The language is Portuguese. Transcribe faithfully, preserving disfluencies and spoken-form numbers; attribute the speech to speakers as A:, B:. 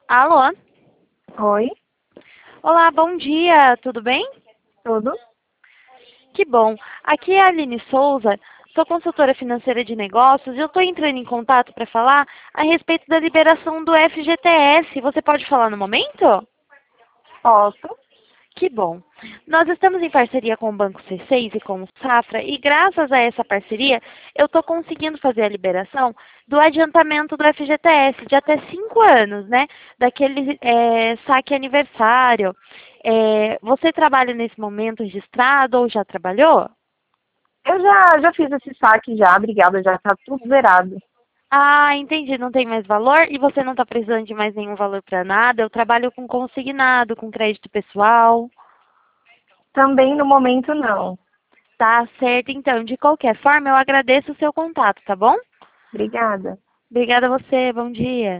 A: Alô?
B: Oi,
A: Olá, bom dia, tudo bem?
B: tudo?
A: Que bom. Aqui é a Aline Souza, sou consultora financeira de negócios e eu estou entrando em contato para falar a respeito da liberação do F G T S. Você pode falar no momento?
B: Posso?
A: Que bom. Nós estamos em parceria com o Banco C seis e com o Safra e graças a essa parceria eu estou conseguindo fazer a liberação do adiantamento do F G T S de até cinco anos, né? Daquele é, saque aniversário. É, você trabalha nesse momento registrado ou já trabalhou?
B: Eu já, já fiz esse saque já, obrigada, já tá tudo zerado.
A: Ah, entendi, não tem mais valor e você não está precisando de mais nenhum valor para nada. Eu trabalho com consignado, com crédito pessoal.
B: Também no momento não.
A: Tá certo, então. De qualquer forma, eu agradeço o seu contato, tá bom?
B: Obrigada.
A: Obrigada a você, bom dia.